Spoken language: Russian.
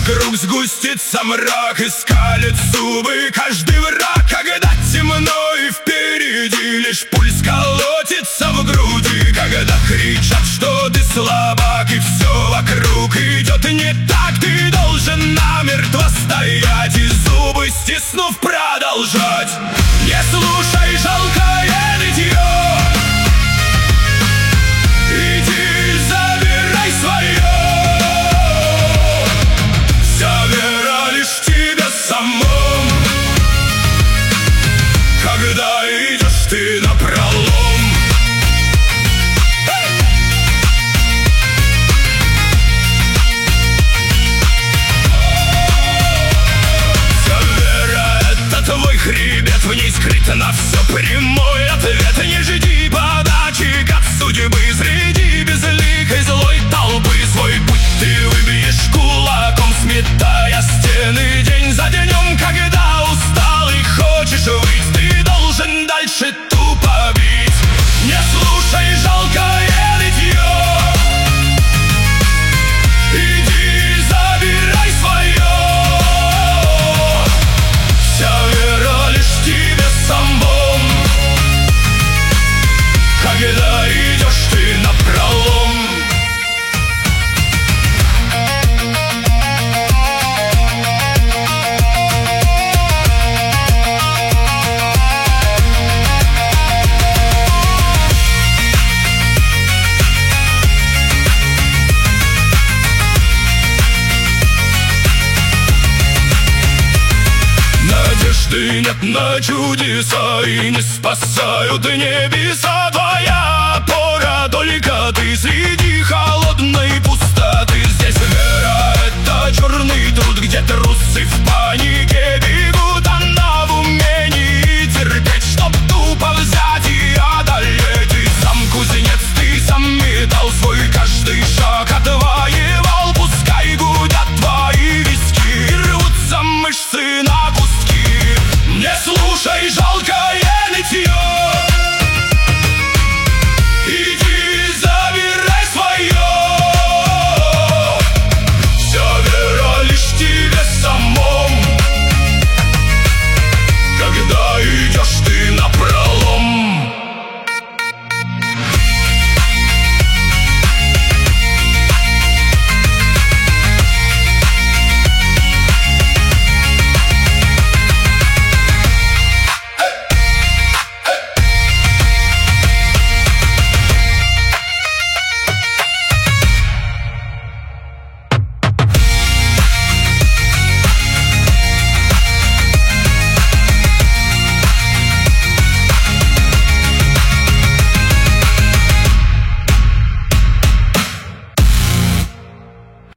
вокруг сгустится мрак и скалит зубы каждый враг. Когда темно и впереди лишь пульс колотится в груди, когда кричат, что ты слабак и все вокруг идет не так, ты должен намертво стоять и зубы стиснув продолжать. Не слушай жалкое нытье, иди забирай свое. Вся вера лишь в тебе самом, когда идешь ты напролом. Хребет, в ней скрыт на все прямой ответ. Не жди подачи от судьбы среди безликой злой толпы. Свой путь ты выбьешь кулаком, сметая стены день за днем. Когда устал и хочешь выйти, ты должен дальше тупо бить. Не слушай жалкое нытье, иди забирай свое. Когда идешь ты напролом. Надежды нет на чудеса и не спасают небеса. Твоя опора только ты среди холодов.